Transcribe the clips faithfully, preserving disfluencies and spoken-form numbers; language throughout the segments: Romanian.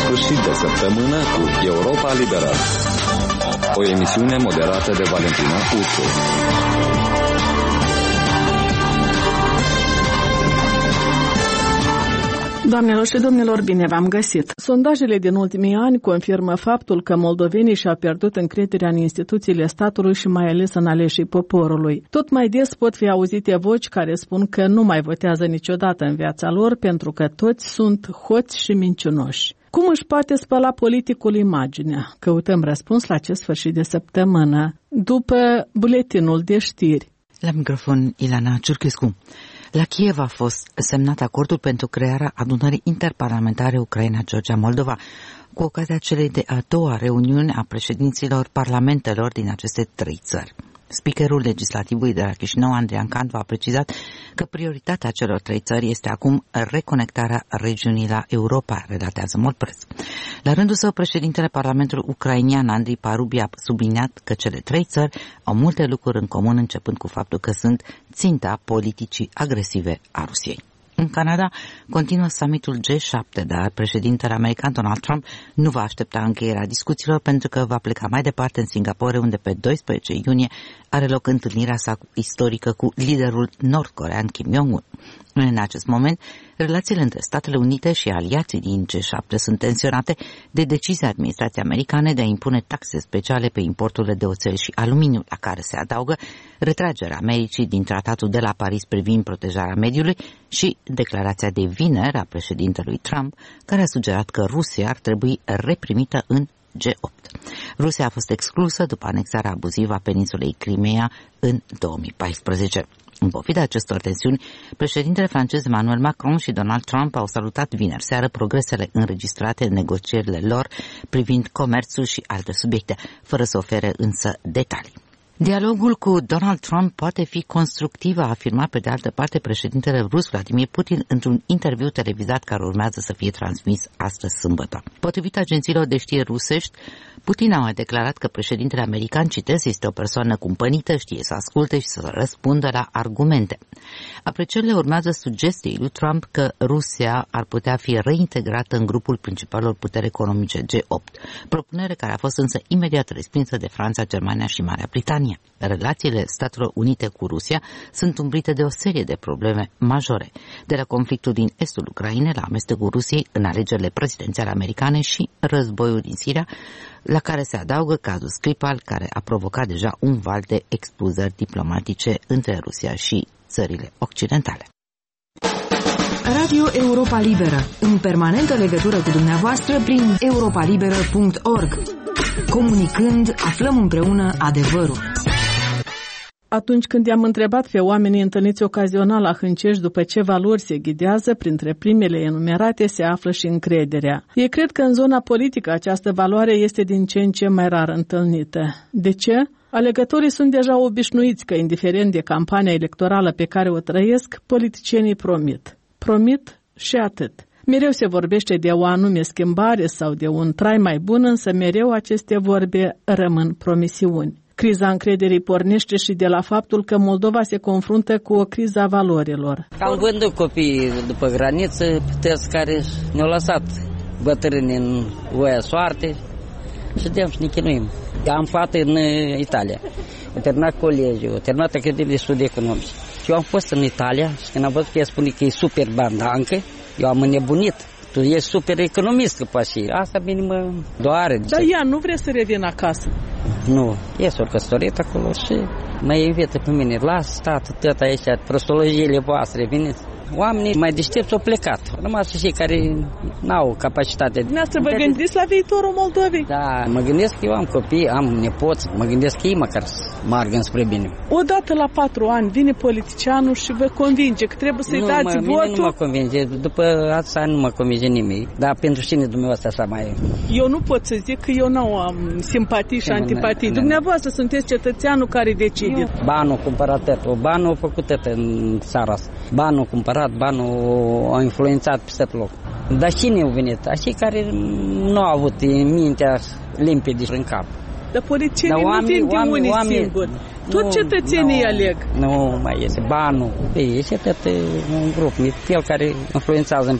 sfârșit de săptămână cu Europa Liberă, o emisiune moderată de Valentina Ursu. Doamnelor și domnilor, bine v-am găsit! Sondajele din ultimii ani confirmă faptul că moldovenii și-au pierdut încrederea în instituțiile statului și mai ales în aleșii poporului. Tot mai des pot fi auzite voci care spun că nu mai votează niciodată în viața lor pentru că toți sunt hoți și mincinoși. Cum își poate spăla politicul imaginea? Căutăm răspuns la acest sfârșit de săptămână, după buletinul de știri. La microfon, Ilana Ciurchescu. La Kiev a fost semnat acordul pentru crearea adunării interparlamentare Ucraina-Georgia-Moldova, cu ocazia celei de a doua reuniuni a președinților parlamentelor din aceste trei țări. Speakerul legislativului de la Chișinău, Andrian Candu, a precizat că prioritatea celor trei țări este acum reconectarea regiunii la Europa, relatează Molpress. La rândul său, președintele Parlamentului ucrainian, Andrei Parubi, a subliniat că cele trei țări au multe lucruri în comun, începând cu faptul că sunt ținta politicii agresive a Rusiei. În Canada continuă summitul G șapte, dar președintele american Donald Trump nu va aștepta încheierea discuțiilor pentru că va pleca mai departe în Singapore, unde pe doisprezece iunie are loc întâlnirea sa istorică cu liderul nord-corean Kim Jong-un. În acest moment, relațiile între Statele Unite și aliații din G șapte sunt tensionate de decizia administrației americane de a impune taxe speciale pe importurile de oțel și aluminiu, la care se adaugă retragerea Americii din tratatul de la Paris privind protejarea mediului și declarația de vineri a președintelui Trump, care a sugerat că Rusia ar trebui reprimită în G opt. Rusia a fost exclusă după anexarea abuzivă a peninsulei Crimea în două mii paisprezece. În pofida acestor tensiuni, președintele francez Emmanuel Macron și Donald Trump au salutat vineri seară progresele înregistrate în negocierile lor privind comerțul și alte subiecte, fără să ofere însă detalii. Dialogul cu Donald Trump poate fi constructiv, a afirmat pe de altă parte președintele rus Vladimir Putin într-un interviu televizat care urmează să fie transmis astăzi sâmbătă. Potrivit agențiilor de știri rusești, Putin a mai declarat că președintele american, citez, este o persoană cumpănită, știe să asculte și să răspundă la argumente. Aprecierile urmează sugestiei lui Trump că Rusia ar putea fi reintegrată în grupul principalelor puteri economice G opt, propunere care a fost însă imediat respinsă de Franța, Germania și Marea Britanie. Relațiile Statelor Unite cu Rusia sunt umbrite de o serie de probleme majore, de la conflictul din estul Ucrainei la amestecul Rusiei în alegerile prezidențiale americane și războiul din Siria, la care se adaugă cazul Skripal, care a provocat deja un val de expulzări diplomatice între Rusia și țările occidentale. Radio Europa Liberă, în permanentă legătură cu dumneavoastră prin europa liberă punct org. Comunicând, aflăm împreună adevărul. Atunci când i-am întrebat pe oamenii întâlniți ocazional la Hâncești după ce valori se ghidează, printre primele enumerate se află și încrederea. Ei cred că în zona politică această valoare este din ce în ce mai rar întâlnită. De ce? Alegătorii sunt deja obișnuiți că, indiferent de campania electorală pe care o trăiesc, politicienii promit. Promit și atât. Mereu se vorbește de o anume schimbare sau de un trai mai bun, însă mereu aceste vorbe rămân promisiuni. Criza încrederii pornește și de la faptul că Moldova se confruntă cu o criză a valorilor. Am vândut copiii după graniță, puteți care ne-au lăsat bătrâni în voia soarte și de-am și ne chinuim. Am fată în Italia, a terminat colegiul, a terminat Academia de Studii Economice. Și eu am fost în Italia și când am văzut că ea spune că e super bandancă, eu am înnebunit. Tu ești super economist, că poate și asta bine mă doare. Dar ea nu vrea să revină acasă? Nu, e s-o căsătorit acolo și mă invită pe mine. Las, tată, tătă aici, prostologiile voastre, veniți. Oamenii mai deștepți au plecat. Rămas și cei care n-au capacitate. Dumneavoastră vă gândiți la viitorul Moldovei? Da, mă gândesc că eu am copii, am nepoți, mă gândesc că ei măcar margă înspre bine. Odată la patru ani vine politicianul și vă convinge că trebuie să-i nu, dați mă, votul? Mine nu mă convinge, după atâția ani nu mă convinge nimeni. Dar pentru cine dumneavoastră așa mai... Eu nu pot să zic că eu nu am simpatii și antipatii. Dumneavoastră sunteți cetățeanul care decide. Eu, banul cumpărat tătă, banul făcut tătă în țara asta. Banul cumpărat, banul a influențat peste loc. Dar cine au venit? Acei care nu au avut mintea limpede în cap. Dar politicienii nu vin de unii singuri. Tot cetățenii aleg. Nu mai este banul. Este tot un grup, el care influențează în prejur.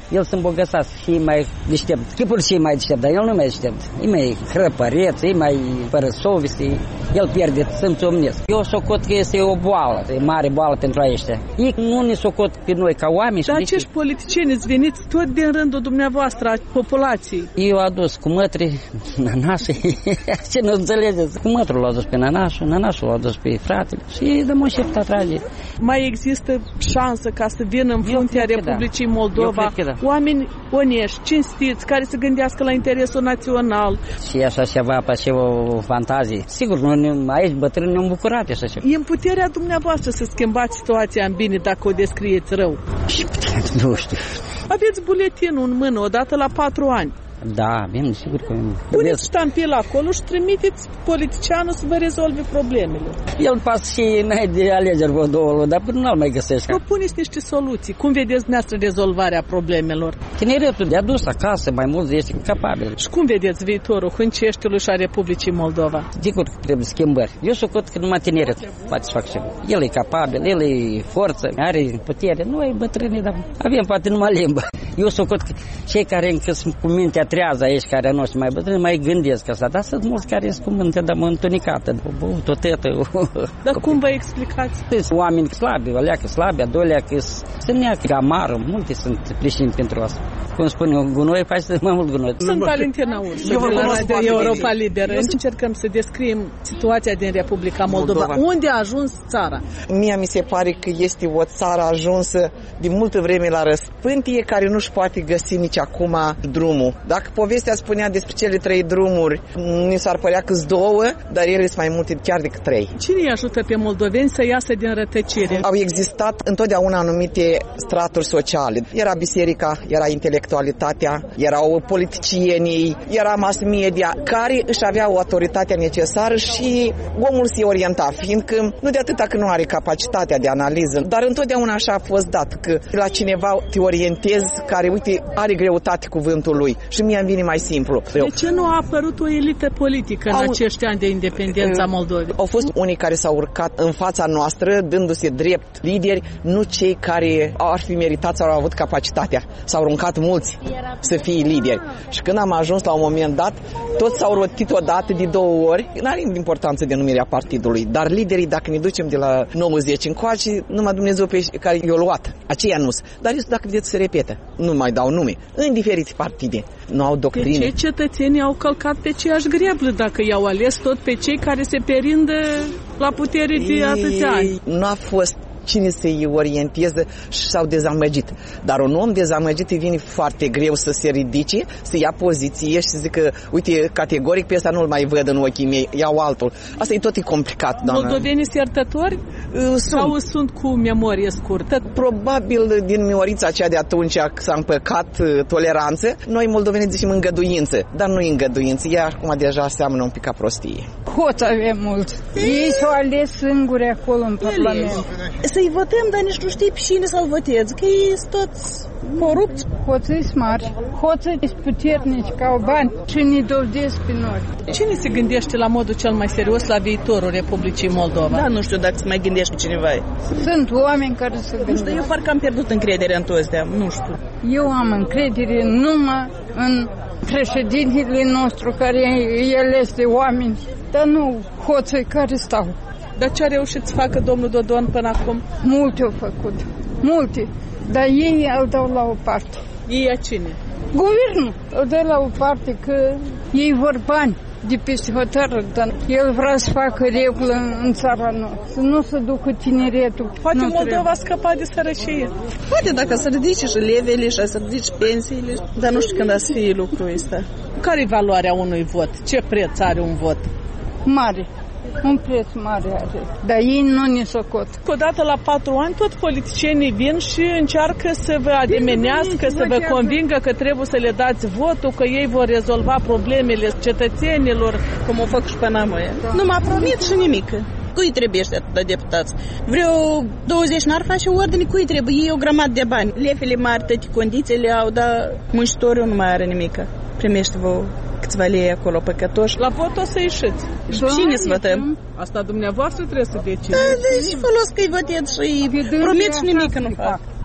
el se îmbogățească și e mai deștept. Chipul și e mai deștept, dar el nu mai deștept. E mai hrăpăreț, e mai fără soveste, el pierde simțul omnesc. Eu socot că este o boală, e mare boală pentru aceștia. Ei nu ne socot pe noi ca oameni. Dar acești politicieni îți veniți tot din rândul dumneavoastră, a populației. Eu a dus cu mătri, nanașii, ce nu înțelegeți. Cu mătrul l-a dus pe nanașul, nanașul l-a dus pe fratele și de moșepta trage. Mai există șansă ca să vină în fruntea Republicii da. Moldova da. oameni onești, cinstiți, care să gândească la interesul național. Și așa ceva, pe așa o fantazie. Sigur, nu, aici bătrâni ne-am bucurat așa ceva. E în puterea dumneavoastră să schimbați situația în bine dacă o descrieți rău. Și nu știu. Aveți buletinul în mână odată la patru ani. Da, bine, sigur că... Puneți ștampil acolo și trimiteți politicianul să vă rezolve problemele. El pasă și înainte de alegeri vreo două luni, dar până nu-l mai găsești. Propuneți niște soluții. Cum vedeți dumneavoastră rezolvarea problemelor? Tineretul de adus acasă, mai mult este capabil. Și cum vedeți viitorul Hânceștiului și a Republicii Moldova? Sigur că trebuie schimbări. Eu socot că numai tineret poate să fac ceva. El e capabil, el e forță, are putere. Noi bătrâni, dar avem poate numai limbă. Eu socot că cei care încă sunt cu mintea trează aici, care nu sunt mai bătrâni, mai gândesc asta. Dar sunt mulți care sunt cu mintea de întunicată. O băut, o tetă. Dar cum vă explicați? Sunt oameni slabi, o leacă slabi, a doua leacă să neacă gamară. Multe sunt pricini pentru asta. Cum spune un gunoi, face mai mult gunoi. Sunt Valentina Ursu, de la Radio Europa Liberă. Încercăm să descriem situația din Republica Moldova. Moldova. Unde a ajuns țara? Mie mi se pare că este o țară ajunsă din multă vreme la răspântie, care nu-și poate găsi nici acum drumul. Dacă povestea spunea despre cele trei drumuri, mi s-ar părea că-s două, dar ele sunt mai multe chiar decât trei. Cine îi ajută pe moldoveni să iasă din rătăcire? Au existat întotdeauna anumite straturi sociale. Era biserica, era intelectualitatea, erau politicienii, era mass media, care își aveau autoritatea necesară și omul se orienta, fiindcă nu de atâta că nu are capacitatea de analiză, dar întotdeauna așa a fost dat, că la cineva te orientezi care, uite, are greutate cuvântul lui și mie îmi vine mai simplu. De ce nu a apărut o elită politică în au, acești ani de independență a Moldovei? Au fost unii care s-au urcat în fața noastră, dându-se drept lideri, nu cei care ar fi meritat sau au avut capacitatea. S-au aruncat mulți să fie lideri. Și când am ajuns la un moment dat, toți s-au rotit odată de două ori. N-are importanță denumirea partidului, dar liderii, dacă ne ducem de la nouăzeci încoace, numai Dumnezeu pe care i-a luat. Aceia nu. Dar este, dacă vedeți, se repete. Nu mai dau nume. În diferite partide. Nu au doctrine. De ce cetățenii au călcat pe aceeași greblă dacă i-au ales tot pe cei care se perindă la putere de atâția ani? Nu a fost cine să-i orienteze și s-au dezamăgit. Dar un om dezamăgit îi vine foarte greu să se ridice, să ia poziție și să zică, uite, categoric pe ăsta nu-l mai văd în ochii mei, iau altul. Asta e tot e complicat, doamna. Moldovenii sunt iertători? Sunt. Sau sunt cu memorie scurtă? Probabil din memorița aceea de atunci că s-a împăcat toleranță, noi moldovenii zicem îngăduință, dar nu e îngăduință, ea acum deja seamănă un pic ca prostie. Hoți avem mulți. Ei s-au ales singuri acolo în Parlament. Să-i votăm, dar nici nu știi pe cine să-l votezi, că ei sunt toți corupți. Hoții sunt mari, hoții sunt puternici, că au bani și ne dovedesc pe noi. Cine se gândește la modul cel mai serios la viitorul Republicii Moldova? Da, nu știu dacă se mai gândește cineva. Sunt oameni care se gândesc. Nu știu, eu parcă am pierdut încrederea în toți de nu știu. Eu am încredere numai în președintele nostru care el este oameni, dar nu hoții care stau. Dar ce a reușit să facă domnul Dodon până acum? Multe au făcut, multe, dar ei îl dau la o parte. Ei a cine? Guvernul îl dă la o parte, că ei vor bani de peste hotărâri, dar el vrea să facă regulă în țara noastră, să nu se ducă tineretul. Poate nu Moldova a scăpat de sărăcie. Poate dacă să ridice și levele și să ridice pensiile, dar nu știu când a să fie lucrul ăsta. Care e valoarea unui vot? Ce preț are un vot? Mare. Un preț mare are, dar ei nu ne socot. Odată la patru ani tot politicienii vin și încearcă să vă ademenească, să vă convingă că trebuie să le dați votul, că ei vor rezolva problemele cetățenilor. Cum o fac și pe Namoia. Da. Nu m-a promit și nimic. Cui trebuie ăștia atâta deputați? Vreo douăzeci n-ar face ordine, cui trebuie? Ei o grămadă de bani. Lefele mari, toate condițiile au, dar muncitorul nu mai are nimic. Primește vă câțiva lei acolo păcătoși. La vot o să ieșiți. Și da, cine să votăm? Asta dumneavoastră trebuie să decideți. Da, deci folos că-i votez și promit și nimic nu fac.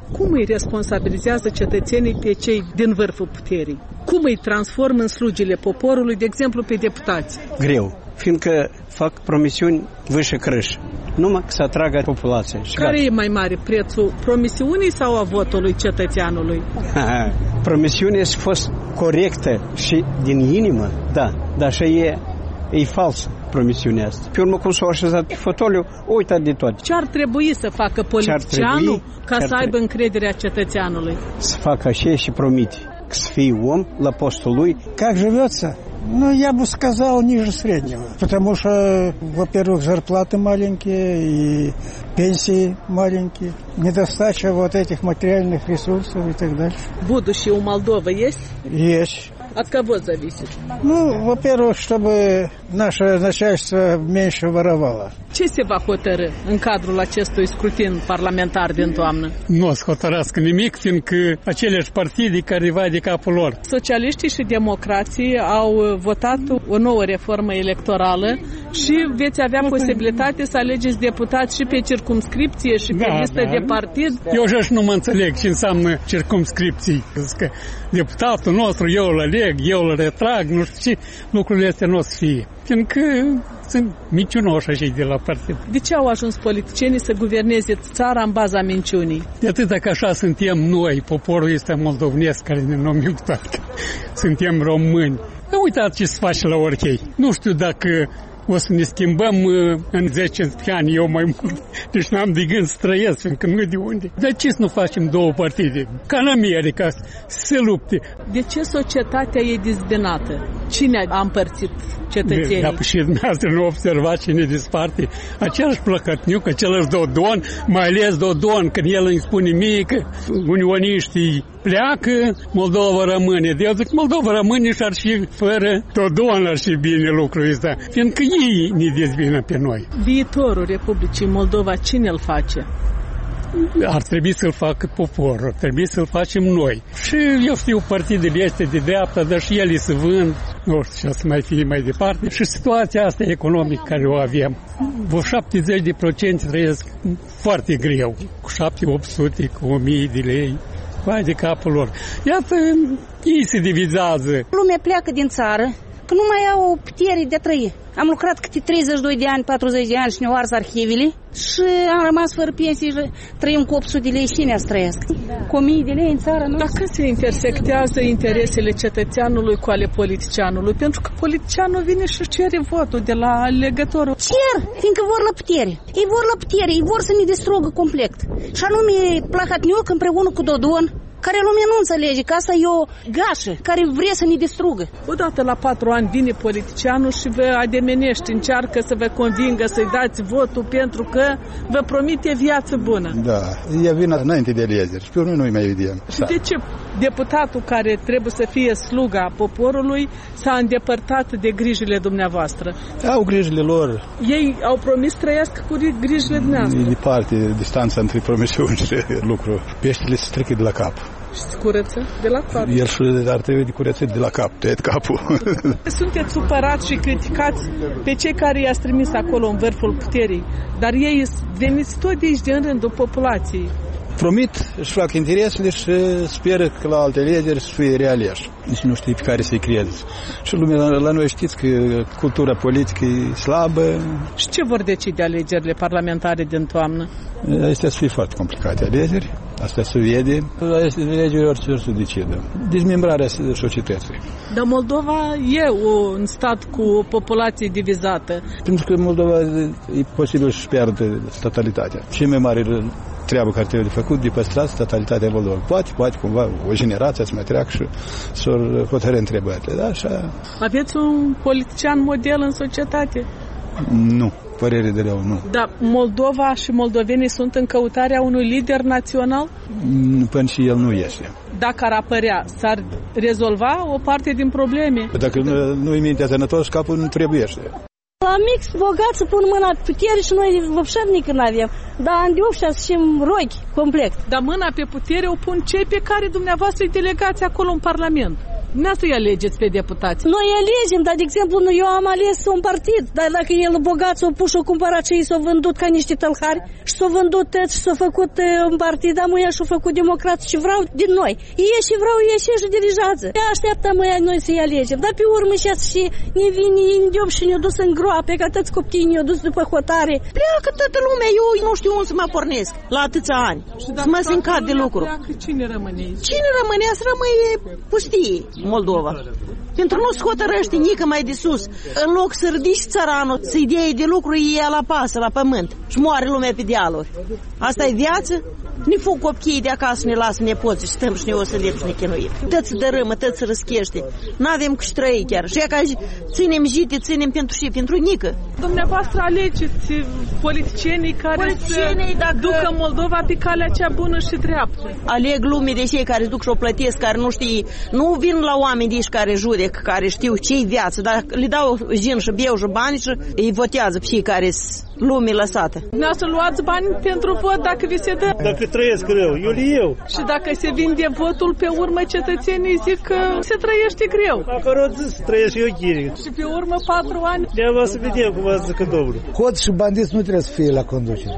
Cum îi responsabilizează cetățenii pe cei din vârful puterii? Cum îi transformă în slugile poporului, de exemplu, pe deputați? Greu, fiindcă fac promisiuni vâșă crâș, numai să atragă populația. Care e mai mare, prețul promisiunii sau a votului cetățeanului? Promisiunea a fost corectă și din inimă, da, dar și e, e falsă promisiunea asta. Pe urmă, cum s-a așezat pe fotoliu, uita de tot. Ce ar trebui să facă politicianul ca să aibă încrederea cetățeanului? Să facă așa și promite. Să fie om la postul lui. Как живется? Ну, я бы сказал, ниже среднего. Потому что, во-первых, зарплаты маленькие и пенсии маленькие. Недостача вот этих материальных ресурсов и так дальше. Будущее у Молдовы есть? Есть. От кого зависит? Ну, во-первых, чтобы наше начальство меньше воровало. Ce se va hotărî în cadrul acestui scrutin parlamentar din toamnă? Nu o să hotărască nimic, fiindcă aceleași partide care vai de capul lor. Socialiștii și democrații au votat o nouă reformă electorală și veți avea posibilitate să alegeți deputați și pe circumscripție și pe da, listă da. de partid. Eu și nu mă înțeleg ce înseamnă circumscripții. Că deputatul nostru, eu îl aleg, eu îl retrag, nu știu ce, lucrurile astea nu o să fie. Fiindcă sunt minciunoși așa de la partid. De ce au ajuns politicienii să guverneze țara în baza minciunii? De atât că așa suntem noi, poporul este moldovnesc care ne numim toate. Suntem români. Uitați ce se face la Orchei. Nu știu dacă o să ne schimbăm în zece ani, eu mai mult. Deci n-am de gând să trăiesc, fiindcă nu de unde. De ce să nu facem două partide? Ca în America, să se lupte. De ce societatea e dezbinată? Cine a împărțit cetățenii? Da, și dumneavoastră nu observați cine disparte. Același plăcătniuc, același Dodon, mai ales Dodon, când el îmi spune mie că unioniștii pleacă, Moldova rămâne. De eu zic, Moldova rămâne și ar fi fără Dodon ar fi bine lucrul ăsta, fiindcă ei ne dezbină pe noi. Viitorul Republicii Moldova, cine îl face? Ar trebui să-l facă poporul, ar trebui să-l facem noi. Și eu știu, partidele este de dreapta, dar și ele se vând, nu știu ce o să mai fie mai departe. Și situația asta economică care o avem, vreo șaptezeci de procente trăiesc foarte greu, cu șapte opt sute, cu o mie de lei. Vai de capul lor. Iată, ei se divizează. Lumea pleacă din țară, că nu mai au putere de a trăi. Am lucrat câte treizeci și doi de ani, patruzeci de ani și ne-au ars arhivele și am rămas fără pensii și trăim cu opt sute de lei și cine să trăiască? Da. Cu o mie de lei în țară, nu? Dacă se intersectează interesele cetățeanului cu ale politicianului, pentru că politicianul vine și cere votul de la alegătorul. Cer, fiindcă vor la putere. Ei vor la putere, ei vor să ne distrugă complet. Și anume Plahotniuc împreună cu Dodon, care lumea nu înțelege, că asta e o gașă care vrea să ne distrugă. Odată la patru ani vine politicianul și vă ademenește, încearcă să vă convingă să-i dați votul pentru că vă promite viață bună. Da, ea vine înainte de alegeri și pe urmă nu-i mai vedem. Și de ce deputatul care trebuie să fie sluga poporului s-a îndepărtat de grijile dumneavoastră? Au grijile lor. Ei au promis trăiască cu grijile dumneavoastră. E departe distanța între promisiuni și lucru. Peștele se trecă de la cap. Și se curăță de la cap. El și ar trebui de curățat de la cap, tăiat capul. Sunteți supărați și criticați pe cei care i-ați trimis acolo în vârful puterii, dar ei veniți tot de aici din rândul populației. Promit, își fac interesele și speră că la alte alegeri să fie realeși. Nici nu știi pe care să-i crezi. Și lumea la noi știți că cultura politică e slabă. Și ce vor decide alegerile parlamentare din toamnă? Astea să fie foarte complicate alegeri. Asta se vede. Astea alegeri orice să decidă. Dezmembrarea societății. Dar Moldova e un stat cu o populație divizată. Pentru că Moldova e posibil să-și pierdă statalitatea. Ce mai mare treabă care trebuie de făcut, de păstrat statalitatea Moldovei. Poate, poate cumva o generație să mai treacă și să-l hotărâ întrebările. Da? Așa... Aveți un politician model în societate? Nu. Părere de rău, nu. Dar Moldova și moldovenii sunt în căutarea unui lider național? Până și el nu este. Dacă ar apărea, s-ar rezolva o parte din probleme? Dacă nu-i mintea sănătos, capul nu trebuiește. La mix bogat să pun mâna pe putere și noi văpșărnică n-avem. Dar îndeopșa să știm rochi complet. Dar mâna pe putere o pun cei pe care dumneavoastră îi delegați acolo în Parlament. Dumneavoastră îi alegeți pe deputați. Noi alegem, dar, de exemplu, eu am ales un partid, dar dacă el bogat s-a pus și-a cumpărat și ei s-au vândut ca niște tălhari și s-au vândut și s-au făcut un partid, am ea și-au făcut democrați și vreau din noi. Ei și vreau ei și dirigează. Te așteaptă măia noi să-i alegem, dar pe urmă și ne vine indiop și ne-au dus în groape, că atâți copiii ne-au dus după hotare. Pleacă toată lumea, eu nu știu unde să mă pornesc la atâția ani, să mă sincat de lucru. Cine rămâne? Cine rămâne? Să rămâie pustie Moldova. Pentru nu se hotărăște nică mai de sus. În loc să ridici țăranul, să-i dea de lucru, e la pasă, la pământ. Și moare lumea pe dealuri. Asta e viață? Ne fug copiii de acasă, ne lasă nepoții și stăm și ne o să lepși ne chinuim. Tăți dărâmă, tăți răschește. N-avem cu trăi chiar. Și ca ținem jite, ținem pentru și pentru nică. Dumneavoastră alegeți politicienii care politicienii, să dacă... ducă Moldova pe calea cea bună și dreaptă. Aleg lume de cei care duc și o plătesc, care nu știi, nu vin la oameni de care judec, care știu ce-i viață, dar le dau gin și beu și bani și îi votează pe cei care lume lăsată. Dumneavoastră luați bani pentru vot dacă vi se dă. Dacă trăiesc rău, eu le iau. Și dacă se vinde votul, pe urmă cetățenii zic că se trăiește greu. Dacă rog zis, trăiesc eu chiri. Și pe urmă patru ani. De-aia să vedem cum a zis că domnul. Cot și bandiți nu trebuie să fie la conducere.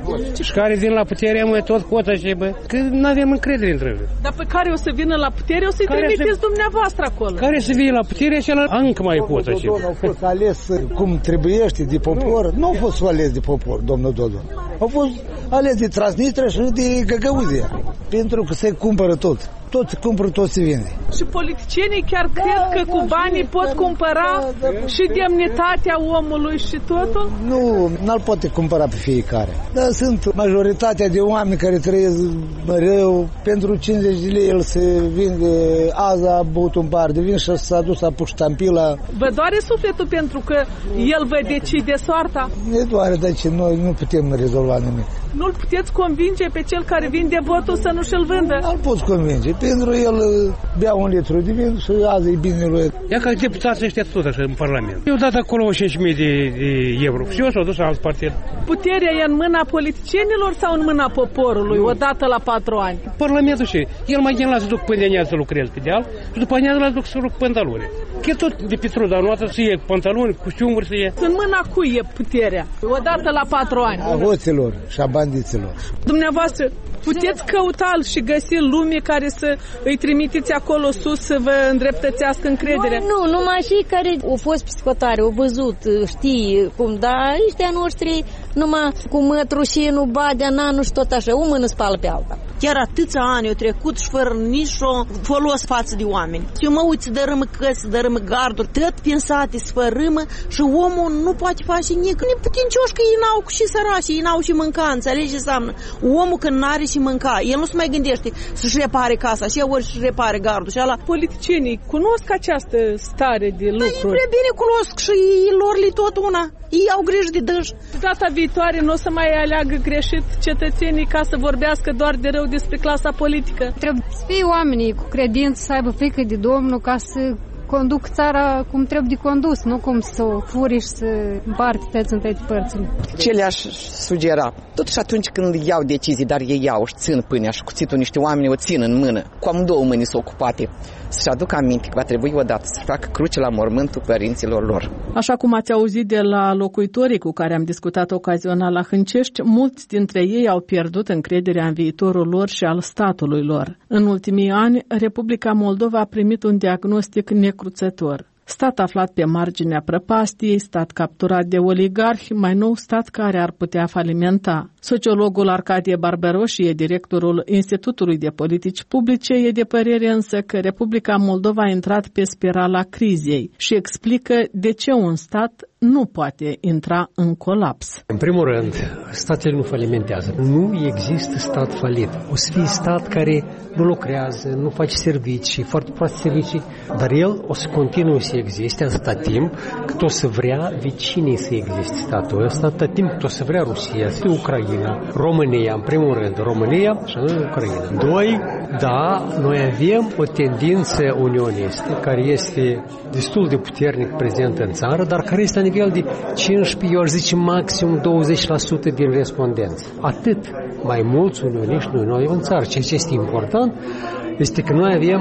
Și care vin la putere, mă, tot cotă și bă, că nu avem încredere între ei. Dar pe care o să vină la putere, o să-i trimiteți să... dumneavoastră acolo. Care să vină la putere și la încă mai cotă și. Domnul a fost ales cum trebuiește de popor. Nu a fost ales de popor, domnul Dodon. A fost ales de Transnistria și de Găgăuzia. Pentru că se cumpără tot. Tot se cumpără, tot se vinde. Și politicienii chiar cred că cu banii pot cumpăra și demnitatea omului și totul? Nu, n-al poate cumpăra pe fiecare. Dar sunt majoritatea de oameni care trăiesc rău. Pentru cincizeci de lei el se vinde, azi a băut un bar de vin și s-a dus, a pus ștampila. Vă doare sufletul pentru că el vă decide soarta? Ne doare, dar ce noi nu putem rezolva nimic. Nu-l puteți convinge pe cel care vinde votul să nu și-l vândă? Nu-l poți convinge. Pentru el bea un litru de vin și azi e bine lui. Ia că deputații ăștia tot așa în Parlament. Eu dat acolo cinci mii de, de euro și eu s-au dus la alt partid. Puterea e în mâna politicienilor sau în mâna poporului, odată la patru ani? Parlamentul și el mai gândea să duc până de să lucreze pe deal și după aia să duc să duc pantaloni. Chiar tot de Petru, dar nu să iei pantaloni, costiumuri să iei. În mâna cui e puterea? Odată la patru ani. A hoților și a bandiților. Dumneavoastră, puteți căuta și găsi lume care să îi trimiteți acolo sus să vă îndreptățească încrederea? Nu, nu, numai cei care au fost psihotare, au văzut, știi cum, dar ăștia noștri numai cu mătru și nu badea, nanu și tot așa, o mână spală pe alta. Chiar atâția ani au trecut și fără nicio folos față de oameni. Eu mă uit să dărâmă căsi, să dărâmă garduri, tot pensate, să fărâmă și omul nu poate face nici neputincioși că ei n-au cu și sărași, ei n-au și mânca, înțelegi ce înseamnă? Omul când n-are și mânca, el nu se mai gândește să-și repare casa și ori să-și repare gardul și ala. Politicienii cunosc această stare de lucruri? Prea bine cunosc și lor li tot una. Ei au grijă de dâși. Data viitoare nu o să mai aleagă greșit cetățenii ca să vorbească doar de rău despre clasa politică. Trebuie să fie oamenii cu credință, să aibă frică de Domnul ca să conduc țara cum trebuie de condus, nu cum să o furi și să împarte tăți în toate părțile. Ce le-aș sugera? Totuși atunci când iau decizii, dar ei iau și țin pâinea și cuțitul, niște oameni o țin în mână, cu amândouă mâini sunt ocupate, să-și aducă aminte că va trebui odată să facă cruce la mormântul părinților lor. Așa cum ați auzit de la locuitorii cu care am discutat ocazional la Hâncești, mulți dintre ei au pierdut încrederea în viitorul lor și al statului lor. În ultimii ani, Republica Moldova a primit un diagnostic necruțător. Stat aflat pe marginea prăpastiei, stat capturat de oligarhi, mai nou stat care ar putea falimenta. Sociologul Arcadie Barberoși e directorul Institutului de Politici Publice, e de părere însă că Republica Moldova a intrat pe spirala crizei și explică de ce un stat nu poate intra în colaps. În primul rând, statele nu falimentează. Nu există stat falit. O să fie stat care nu lucrează, nu face servicii, foarte proaste servicii, dar el o să continue să existe atâta timp cât o să vrea vecinii să existe statul ăsta, atâta timp cât o să vrea Rusia, să fie Ucraina, România, în primul rând, România și în Ucraina. Doi, da, noi avem o tendință unioniste care este destul de puternic prezentă în țară, dar care este la nivel de cincisprezece, eu aș zice maxim douăzeci la sută din respondenți. Atât mai mulți unioniști noi, noi în țară. Ceea ce este important este că noi avem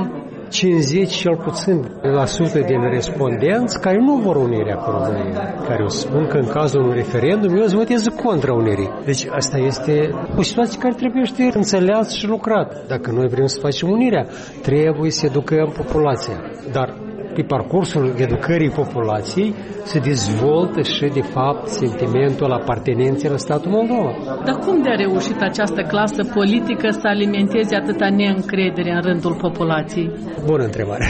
cincizeci cel puțin la sută din respondenți care nu vor unirea cu România, care o spun că în cazul unui referendum eu îți votez contra unirii. Deci asta este o situație care trebuie să fie înțeleasă și lucrat. Dacă noi vrem să facem unirea, trebuie să educăm populația. Dar pe parcursul educării populației se dezvoltă și, de fapt, sentimentul apartenenței la statul Moldova. Dar cum de a reușit această clasă politică să alimenteze atâta neîncredere în rândul populației? Bună întrebare.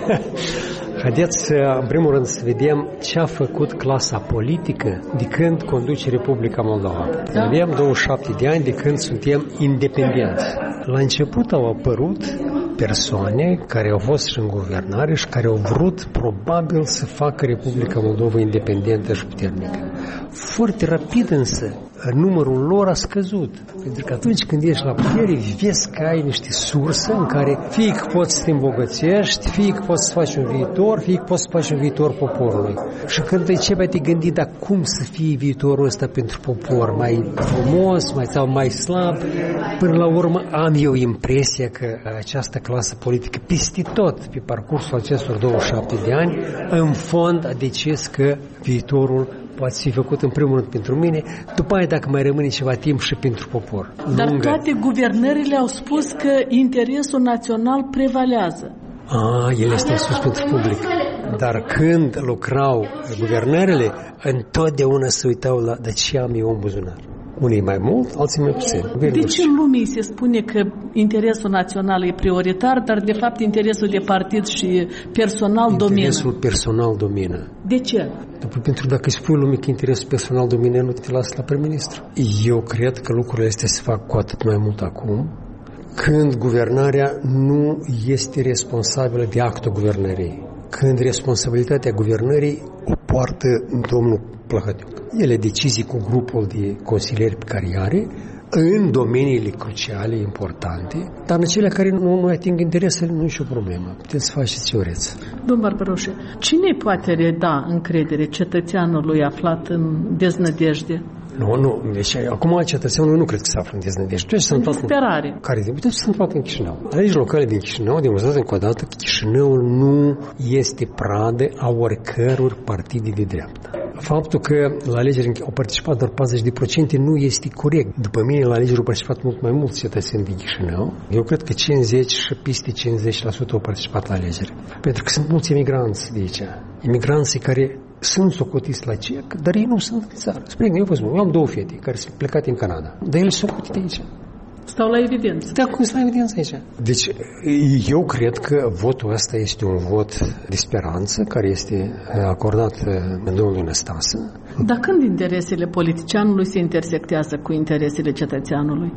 Haideți, în primul rând, să vedem ce a făcut clasa politică de când conduce Republica Moldova. Da? Avem douăzeci și șapte de ani de când suntem independenți. La început au apărut persoane care au fost și în guvernare și care au vrut probabil să facă Republica Moldova independentă și puternică. Foarte rapid însă numărul lor a scăzut. Pentru că atunci când ești la putere, vezi că ai niște surse în care fie că poți să te îmbogățești, fie că poți să faci un viitor, fie că poți să faci un viitor poporului. Și când începi a te gândi, dar cum să fie viitorul ăsta pentru popor? Mai frumos, mai sau mai slab? Până la urmă am eu impresia că această clasă politică peste tot, pe parcursul acestor douăzeci și șapte de ani, în fond a decis că viitorul poate fi făcut în primul rând pentru mine, după aia dacă mai rămâne ceva timp și pentru popor. Dar lungă. Toate guvernările au spus că interesul național prevalează. A, el este sus pentru public. Dar când lucrau guvernările, întotdeauna se uitau la de ce am eu în buzunar. Unii mai mult, alții mai puțin. De ce în lumii se spune că interesul național e prioritar, dar de fapt interesul de partid și personal interesul domină? Interesul personal domină. De ce? După, pentru că dacă îi spui lumii că interesul personal domină, nu te lasă la prim-ministru. Eu cred că lucrurile astea se fac cu atât mai mult acum, când guvernarea nu este responsabilă de actul guvernării. Când responsabilitatea guvernării o poartă domnul Plahătioc. Ele decizii cu grupul de consilieri pe care îi are în domeniile cruciale, importante, dar în cele care nu, nu ating interesele, nu e nicio problemă. Puteți să faceți ce vreți. Domn Barbaroșe, cine poate reda încredere cetățeanului aflat în deznădejde? Nu, nu. Deci, acum cetățeanul nu cred că se află în deznădejde. În disperare. Care de uite, se întâmplă în Chișinău. Alegerile locale din Chișinău demonstrează încă o dată că Chișinăul nu este pradă a oricăror partide de dreapta. Faptul că la alegeri au participat doar patruzeci la sută nu este corect. După mine, la alegeri au participat mult mai mulți cetățeni din Chișinău. Eu cred că cincizeci și peste cincizeci la sută au participat la alegeri. Pentru că sunt mulți emigranți de aici. Emigranții care sunt socotiți la C E C, dar ei nu sunt în țară. Spune, eu vă spun, eu am două fete care sunt plecate în Canada, dar ele sunt socotite aici. Stau la evidență. Da, cum stau la evidență aici? Deci, eu cred că votul ăsta este un vot de speranță care este acordat domnului Năstase. Dar când interesele politicianului se intersectează cu interesele cetățeanului?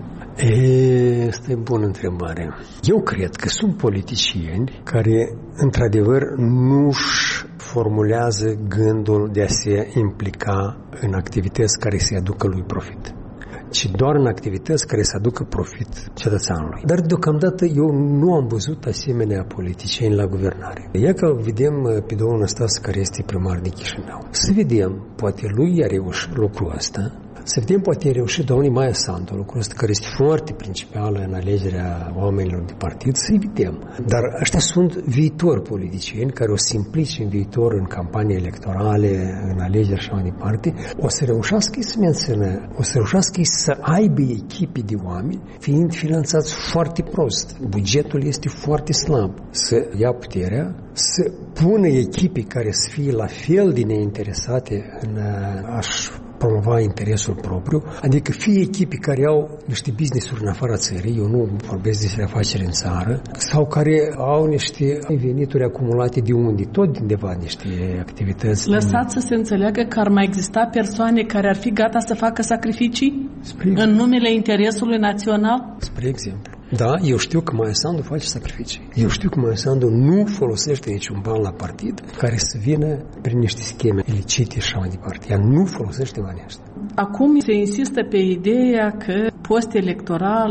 E, asta e bună întrebare. Eu cred că sunt politicieni care, într-adevăr, nu-și formulează gândul de a se implica în activități care să-i aducă lui profit, ci doar în activități care să aducă profit cetățeanului. Dar deocamdată eu nu am văzut asemenea politicieni la guvernare. Ia că vedem pe domnul Năstase care este primar de Chișinău. Să vedem, poate lui i-a reușit lucrul ăsta. Să vedem, poate a reușit domnul Maia Sandu, lucrul ăsta care este foarte principală în alegerea oamenilor de partid, să-i vedem. Dar ăștia sunt viitori politicieni care o să se implice în viitor în campanii electorale, în alegeri și mai departe. O să reușească să menționă, o să reușească să aibă echipe de oameni, fiind finanțați foarte prost. Bugetul este foarte slab. Să ia puterea, să pună echipe care să fie la fel de neinteresate în a-și promova interesul propriu, adică fie echipe care au niște business-uri în afara țării, eu nu vorbesc despre afaceri în țară, sau care au niște venituri acumulate de unde, tot de undeva niște activități. Lăsați să se înțeleagă că ar mai exista persoane care ar fi gata să facă sacrificii în numele interesului național? Spre exemplu. Da, eu știu că Maia Sandu face sacrificii. Eu știu că Maia Sandu nu folosește niciun ban la partid care să vină prin niște scheme ilicite și așa mai departe. Ea nu folosește banii ăștia. Acum se insistă pe ideea că post-electoral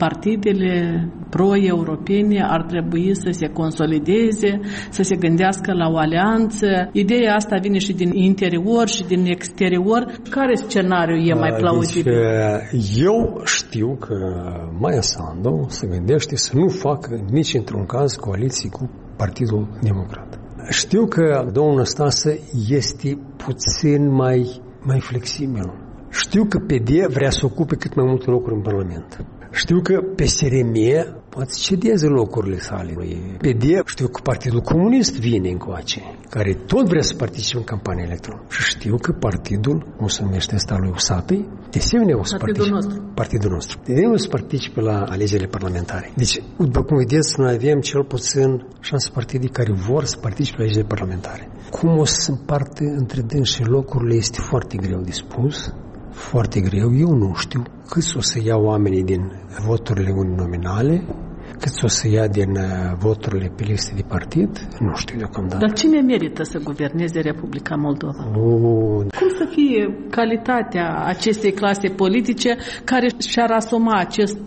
partidele pro-europene ar trebui să se consolideze, să se gândească la o alianță. Ideea asta vine și din interior și din exterior. Care scenariu e mai plauzibil? Deci, eu știu că Maia Sandu se gândește să nu facă nici într-un caz coaliții cu Partidul Democrat. Știu că domnul Năstase este puțin mai, mai flexibil. Știu că P D vrea să ocupe cât mai multe locuri în Parlament. Știu că P S R M poate cedeze locurile sale. P D, știu că Partidul Comunist vine încoace, care tot vrea să participe în campania electorală. Și știu că partidul, cum se numește ăsta lui Usatăi, de asemenea o să participe. Nostru. Partidul nostru. De asemenea o să participe la alegerile parlamentare. Deci, după cum vedeți, noi avem cel puțin șase partide care vor să participe la alegerile parlamentare. Cum o să se împarte între dânsi locurile este foarte greu de spus. Foarte greu, eu nu știu cât o să ia oamenii din voturile uninominale, cât o să ia din voturile pe liste de partid, nu știu deocamdată. Dar cine merită să guverneze Republica Moldova? Oh. Cum să fie calitatea acestei clase politice care și-ar asuma acest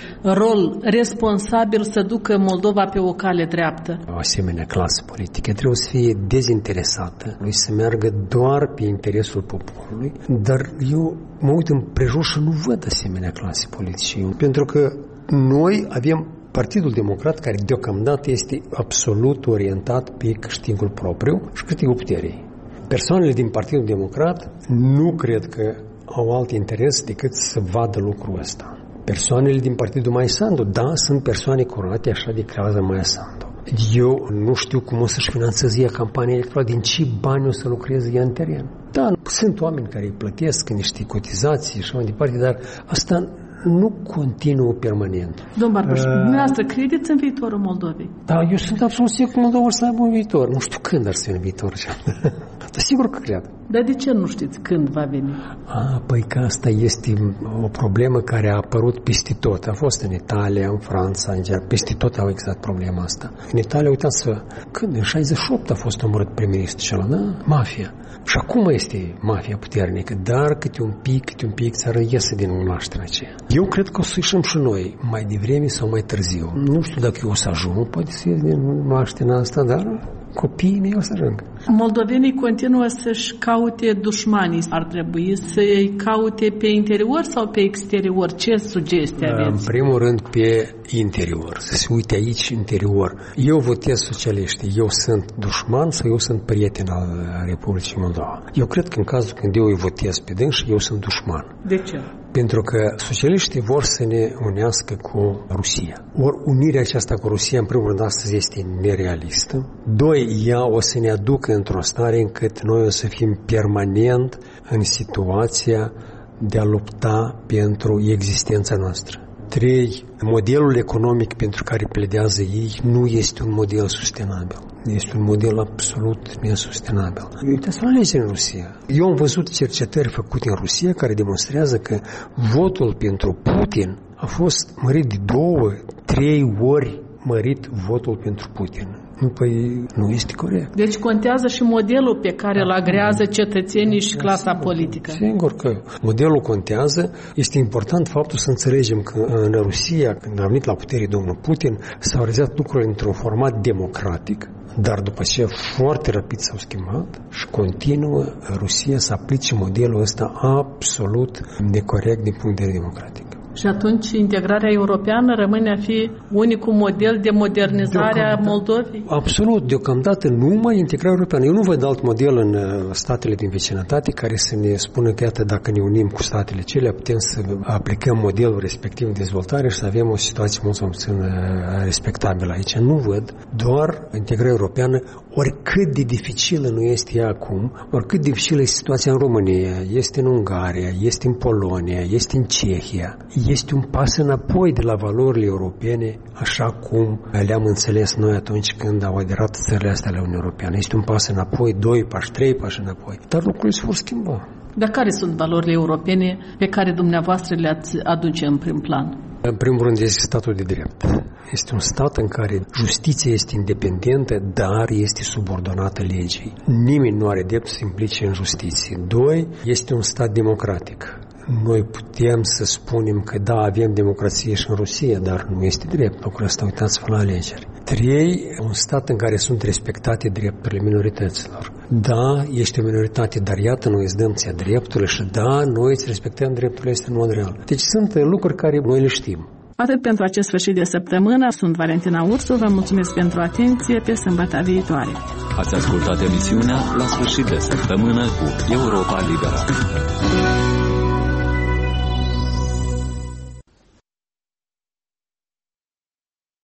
rol responsabil să ducă Moldova pe o cale dreaptă? O asemenea clasă politică trebuie să fie dezinteresată, lui să meargă doar pe interesul poporului, dar eu mă uit împrejur și nu văd asemenea clase politice, pentru că noi avem Partidul Democrat, care deocamdată este absolut orientat pe câștigul propriu și câștigul puterii. Persoanele din Partidul Democrat nu cred că au alt interes decât să vadă lucrul ăsta. Persoanele din Partidul Maia Sandu, da, sunt persoane curate, așa declarează Maia Sandu. Eu nu știu cum o să-și finanțeze ea campania electorală, din ce bani o să lucreze ea în teren. Da, sunt oameni care îi plătesc niște cotizații și așa mai departe, dar asta nu continuă permanent. Domnul Barbaș, uh, dumneavoastră credeți în viitorul Moldovei? Da, eu sunt absolut sigur că Moldova să aibă un viitor. Nu știu când ar să fie în viitor. Dar sigur că cred. Dar de ce nu știți când va veni? A, păi că asta este o problemă care a apărut peste tot. A fost în Italia, în Franța, în Germania. Peste tot au existat problema asta. În Italia, uitați-vă, când? În șaizeci și opt a fost omorât prim-ministru cel, da? Mafia. Și acum este mafia puternică, dar câte un pic, câte un pic țara iese din cunoașterea aceea. Eu cred că o să ieșim și noi, mai devreme sau mai târziu. Nu știu dacă eu o să ajung, poate să ies din cunoașterea asta, dar copiii mei o să ajung. Moldovenii continuă să-și caute dușmanii. Ar trebui să-i caute pe interior sau pe exterior? Ce sugestii aveți? În primul rând pe interior. Să se uite aici interior. Eu votez socialiști. Eu sunt dușman sau eu sunt prieten al Republicii Moldova? Eu cred că în cazul când eu îi votez pe dânsi, eu sunt dușman. De ce? Pentru că socialiștii vor să ne unească cu Rusia. Ori unirea aceasta cu Rusia, în primul rând, astăzi este nerealistă. Doi, ea o să ne aducă într-o stare încât noi o să fim permanent în situația de a lupta pentru existența noastră. Trei, modelul economic pentru care pledează ei nu este un model sustenabil. Este un model absolut nesustenabil. Uitați-vă la alegeri în Rusia. Eu am văzut cercetări făcute în Rusia care demonstrează că votul pentru Putin a fost mărit de două, trei ori mărit votul pentru Putin. Nu, păi nu este corect. Deci contează și modelul pe care îl agrează cetățenii și clasa politică. Sigur că modelul contează. Este important faptul să înțelegem că în Rusia, când a venit la putere domnul Putin, s-au realizat lucrurile într-un format democratic, dar după ce foarte rapid s-au schimbat și continuă Rusia să aplice modelul ăsta absolut necorect din punct de vedere democratic. Și atunci integrarea europeană rămâne a fi unicul model de modernizare a Moldovei? Absolut, deocamdată numai integrarea europeană. Eu nu văd alt model în statele din vecinătate care să ne spună că iată, dacă ne unim cu statele celea, putem să aplicăm modelul respectiv de dezvoltare și să avem o situație mult mai puțin respectabilă aici. Nu văd, doar integrarea europeană, oricât de dificilă nu este ea acum, oricât de dificilă este situația în România, este în Ungaria, este în Polonia, este în Cehia, este un pas înapoi de la valorile europene, așa cum le-am înțeles noi atunci când au aderat țările astea la Uniunea Europeană. Este un pas înapoi, doi pași, trei pași înapoi. Dar lucrurile se vor schimba. Dar care sunt valorile europene pe care dumneavoastră le-ați aduce în prim plan? În primul rând este statul de drept. Este un stat în care justiția este independentă, dar este subordonată legii. Nimeni nu are drept să se implice în justiție. Doi, este un stat democratic. Noi putem să spunem că da, avem democrație și în Rusia, dar nu este drept. Lucrul ăsta, uitați-vă la alegeri. Trei, un stat în care sunt respectate drepturile minorităților. Da, ești o minoritate, dar iată, noi îți dăm ție drepturile și da, noi îți respectăm drepturile astea în mod real. Deci sunt lucruri care noi le știm. Atât pentru acest sfârșit de săptămână. Sunt Valentina Ursu, vă mulțumesc pentru atenție, pe sâmbătă viitoare. Ați ascultat emisiunea La sfârșit de săptămână cu Europa Liberă.